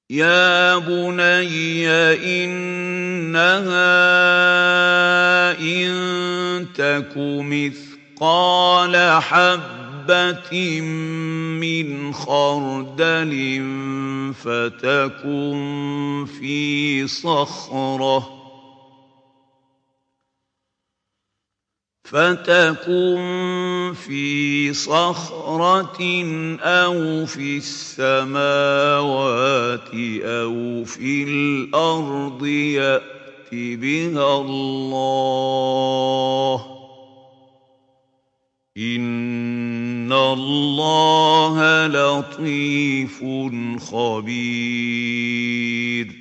يَا بُنَيَّ إِنَّهَا إِن تَكُ مِثْقَالَ حَبَّةٍ مِّنْ خَرْدَلٍ فَتَكُن فِي صَخْرَةٍ أَوْ فِي السَّمَاوَاتِ أَوْ فِي الْأَرْضِ يَأْتِ بِهَا اللَّهُ ۚ إِنَّ اللَّهَ لَطِيفٌ خَبِيرٌ